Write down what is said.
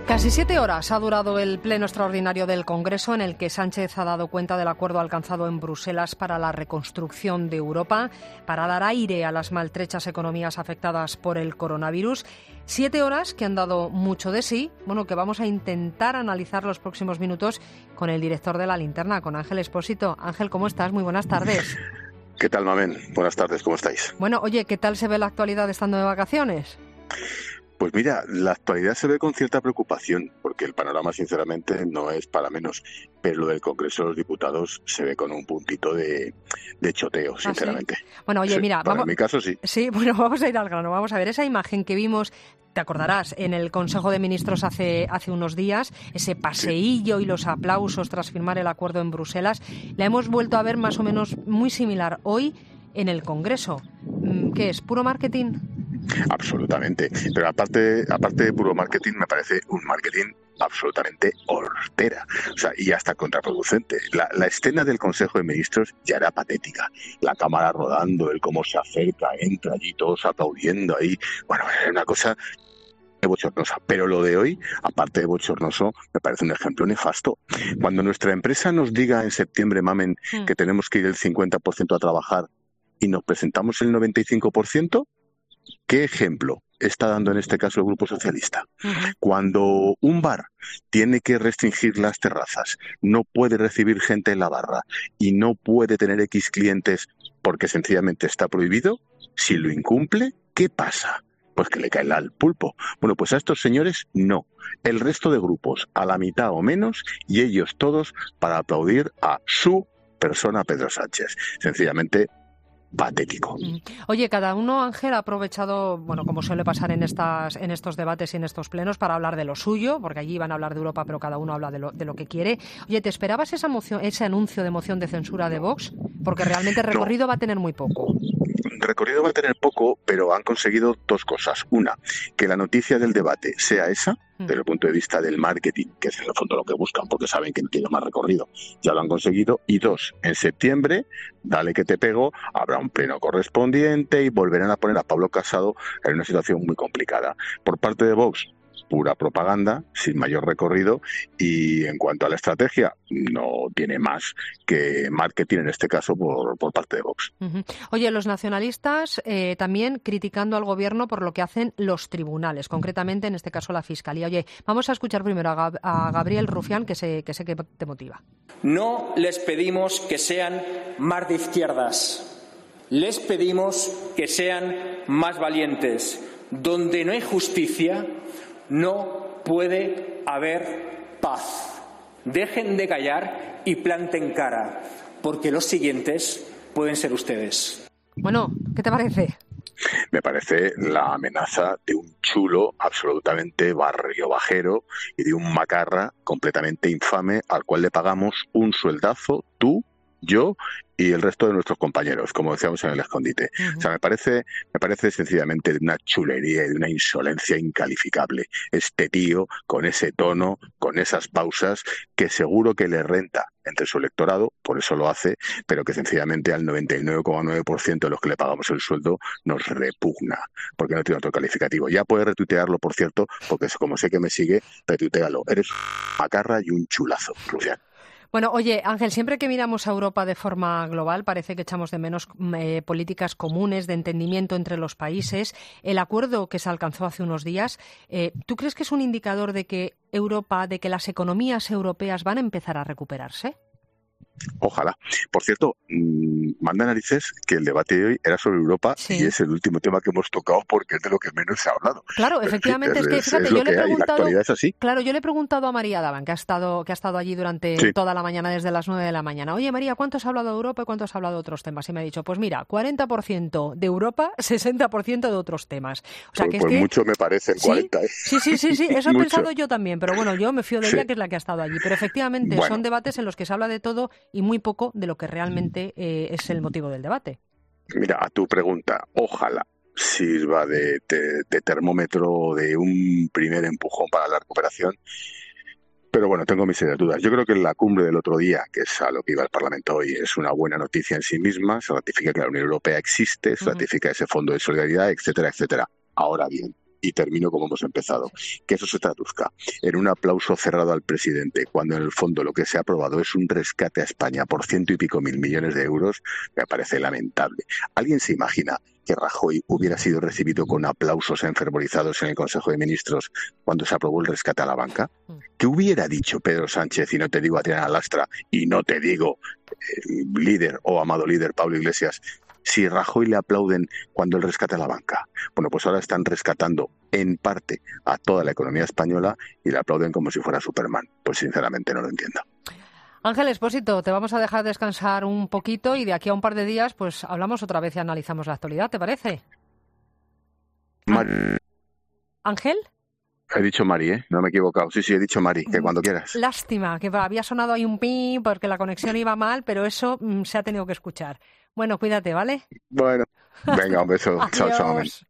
Casi 7 horas ha durado el pleno extraordinario del Congreso, en el que Sánchez ha dado cuenta del acuerdo alcanzado en Bruselas para la reconstrucción de Europa, para dar aire a las maltrechas economías afectadas por el coronavirus. 7 horas que han dado mucho de sí, que vamos a intentar analizar los próximos minutos con el director de La Linterna, con Ángel Expósito. Ángel, ¿cómo estás? Muy buenas tardes. ¿Qué tal, Mamen? Buenas tardes, ¿cómo estáis? Bueno, oye, ¿qué tal se ve la actualidad estando de vacaciones? Pues mira, la actualidad se ve con cierta preocupación, porque el panorama, sinceramente, no es para menos. Pero lo del Congreso de los Diputados se ve con un puntito de choteo, sinceramente. ¿Sí? Bueno, oye, sí, mira, en mi caso sí. Sí, bueno, vamos a ir al grano. Vamos a ver esa imagen que vimos, te acordarás, en el Consejo de Ministros hace unos días, ese paseillo y los aplausos tras firmar el acuerdo en Bruselas. La hemos vuelto a ver más o menos muy similar hoy en el Congreso. ¿Qué es? ¿Puro marketing? Absolutamente. Pero aparte de puro marketing, me parece un marketing absolutamente hortera, y hasta contraproducente. La escena del Consejo de Ministros ya era patética. La cámara rodando, el cómo se acerca, entra allí, todos aplaudiendo ahí. Bueno, era una cosa bochornosa. Pero lo de hoy, aparte de bochornoso, me parece un ejemplo nefasto. Cuando nuestra empresa nos diga en septiembre, Mamen, que tenemos que ir el 50% a trabajar y nos presentamos el 95%, ¿qué ejemplo está dando en este caso el Grupo Socialista? Cuando un bar tiene que restringir las terrazas, no puede recibir gente en la barra y no puede tener X clientes porque sencillamente está prohibido, si lo incumple, ¿qué pasa? Pues que le cae al pulpo. Bueno, pues a estos señores no. El resto de grupos a la mitad o menos y ellos todos para aplaudir a su persona, Pedro Sánchez. Sencillamente patético. Oye, cada uno, Ángel, ha aprovechado, como suele pasar en estos debates y en estos plenos, para hablar de lo suyo, porque allí van a hablar de Europa, pero cada uno habla de lo que quiere. Oye, ¿te esperabas ese anuncio de moción de censura de Vox? Porque realmente recorrido va a tener muy poco. Recorrido va a tener poco, pero han conseguido dos cosas. Una, que la noticia del debate sea esa, desde el punto de vista del marketing, que es en el fondo lo que buscan, porque saben que no tiene más recorrido. Ya lo han conseguido. Y dos, en septiembre, dale que te pego, habrá un pleno correspondiente y volverán a poner a Pablo Casado en una situación muy complicada. Por parte de Vox, pura propaganda, sin mayor recorrido, y en cuanto a la estrategia, no tiene más que marketing, en este caso, por parte de Vox. Oye, los nacionalistas también criticando al Gobierno por lo que hacen los tribunales, concretamente, en este caso, la Fiscalía. Oye, vamos a escuchar primero a Gabriel Rufián, que sé que te motiva. No les pedimos que sean más de izquierdas, les pedimos que sean más valientes. Donde no hay justicia, no puede haber paz. Dejen de callar y planten cara, porque los siguientes pueden ser ustedes. Bueno, ¿qué te parece? Me parece la amenaza de un chulo absolutamente barrio bajero y de un macarra completamente infame al cual le pagamos un sueldazo, tú, yo y el resto de nuestros compañeros, como decíamos en el escondite. Me parece sencillamente de una chulería y de una insolencia incalificable. Este tío, con ese tono, con esas pausas, que seguro que le renta entre su electorado, por eso lo hace, pero que sencillamente al 99,9% de los que le pagamos el sueldo nos repugna, porque no tiene otro calificativo. Ya puedes retuitearlo, por cierto, porque como sé que me sigue, retuitealo. Eres un macarra y un chulazo, Rufián. Bueno, oye, Ángel, siempre que miramos a Europa de forma global parece que echamos de menos políticas comunes de entendimiento entre los países. El acuerdo que se alcanzó hace unos días, ¿tú crees que es un indicador de que de que las economías europeas van a empezar a recuperarse? Ojalá. Por cierto, manda narices que el debate de hoy era sobre Europa y es el último tema que hemos tocado porque es de lo que menos se ha hablado. Claro, efectivamente, es que fíjate, yo le he preguntado, la actualidad es así. Claro, yo le he preguntado a María Daban, que ha estado allí durante toda la mañana, desde las 9 de la mañana. Oye, María, ¿cuánto has hablado de Europa y cuánto has hablado de otros temas? Y me ha dicho, pues mira, 40% de Europa, 60% de otros temas. O sea, pues mucho me parece el 40. Sí, eso he pensado yo también, pero bueno, yo me fío de ella, que es la que ha estado allí. Pero efectivamente son debates en los que se habla de todo y muy poco de lo que realmente es el motivo del debate. Mira, a tu pregunta, ojalá sirva de termómetro, de un primer empujón para la recuperación. Pero bueno, tengo mis serias dudas. Yo creo que la cumbre del otro día, que es a lo que iba el Parlamento hoy, es una buena noticia en sí misma. Se ratifica que la Unión Europea existe, se ratifica ese fondo de solidaridad, etcétera, etcétera. Ahora bien, y termino como hemos empezado, que eso se traduzca en un aplauso cerrado al presidente, cuando en el fondo lo que se ha aprobado es un rescate a España por 100 y pico mil millones de euros, me parece lamentable. ¿Alguien se imagina que Rajoy hubiera sido recibido con aplausos enfervorizados en el Consejo de Ministros cuando se aprobó el rescate a la banca? ¿Qué hubiera dicho Pedro Sánchez, y no te digo Adriana Lastra, y no te digo líder o amado líder Pablo Iglesias, si Rajoy le aplauden cuando él rescata a la banca? Bueno, pues ahora están rescatando en parte a toda la economía española y le aplauden como si fuera Superman. Pues sinceramente no lo entiendo. Ángel Expósito, te vamos a dejar descansar un poquito y de aquí a un par de días pues hablamos otra vez y analizamos la actualidad, ¿te parece? ¿Ángel? He dicho Mari, ¿eh? No me he equivocado. Sí, he dicho Mari, que cuando quieras. Lástima, que había sonado ahí un pi porque la conexión iba mal, pero eso se ha tenido que escuchar. Bueno, cuídate, ¿vale? Bueno, venga, un beso. Chao, chao.